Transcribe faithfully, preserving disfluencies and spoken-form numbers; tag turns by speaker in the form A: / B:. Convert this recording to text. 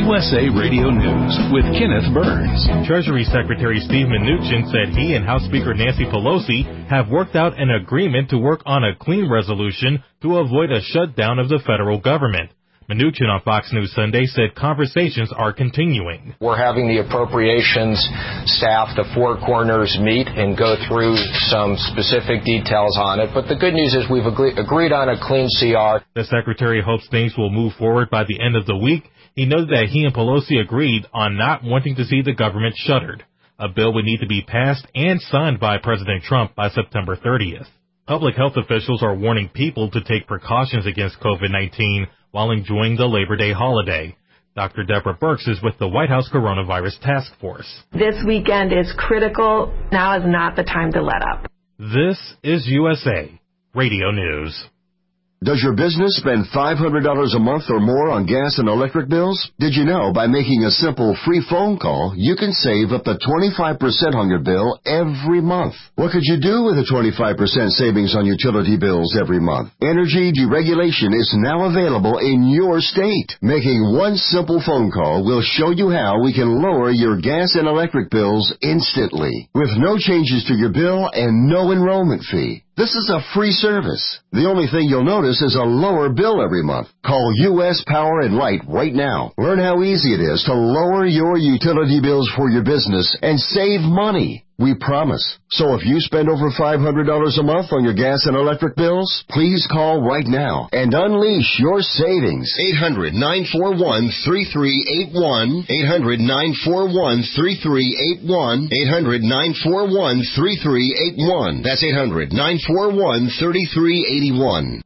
A: U S A Radio News with Kenneth Burns.
B: Treasury Secretary Steve Mnuchin said he and House Speaker Nancy Pelosi have worked out an agreement to work on a clean resolution to avoid a shutdown of the federal government. Mnuchin on Fox News Sunday said conversations are continuing.
C: We're having the appropriations staff, the four corners, meet and go through some specific details on it. But the good news is we've agree- agreed on a clean C R.
B: The secretary hopes things will move forward by the end of the week. He noted that he and Pelosi agreed on not wanting to see the government shuttered. A bill would need to be passed and signed by President Trump by September thirtieth. Public health officials are warning people to take precautions against COVID nineteen while enjoying the Labor Day holiday. Doctor Deborah Birx is with the White House Coronavirus Task Force.
D: This weekend is critical. Now is not the time to let up.
B: This is U S A Radio News.
E: Does your business spend five hundred dollars a month or more on gas and electric bills? Did you know by making a simple free phone call, you can save up to twenty-five percent on your bill every month? What could you do with a twenty-five percent savings on utility bills every month? Energy deregulation is now available in your state. Making one simple phone call will show you how we can lower your gas and electric bills instantly, with no changes to your bill and no enrollment fee. This is a free service. The only thing you'll notice is a lower bill every month. Call U S Power and Light right now. Learn how easy it is to lower your utility bills for your business and save money. We promise. So if you spend over five hundred dollars a month on your gas and electric bills, please call right now and unleash your savings. eight hundred, nine four one, three three eight one. eight hundred, nine four one, three three eight one. eight hundred, nine four one, three three eight one. That's eight hundred, nine four one, three three eight one.